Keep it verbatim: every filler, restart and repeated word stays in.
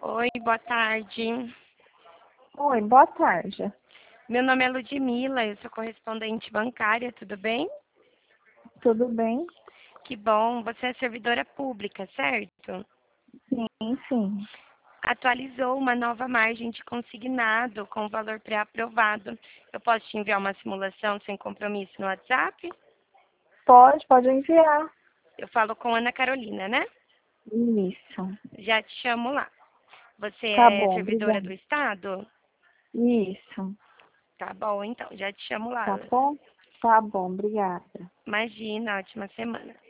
Oi, boa tarde. Oi, boa tarde. Meu nome é Ludmila, eu sou correspondente bancária, tudo bem? Tudo bem? Que bom, você é servidora pública, certo? Sim, sim. Atualizou uma nova margem de consignado com valor pré-aprovado. Eu posso te enviar uma simulação sem compromisso no WhatsApp? Pode, pode enviar. Eu falo com Ana Carolina, né? Isso. Já te chamo lá. Você Tá é bom, servidora obrigada. do Estado? Isso. Tá bom, então, já te chamo lá. Tá bom? Tá bom, obrigada. Imagina, ótima semana.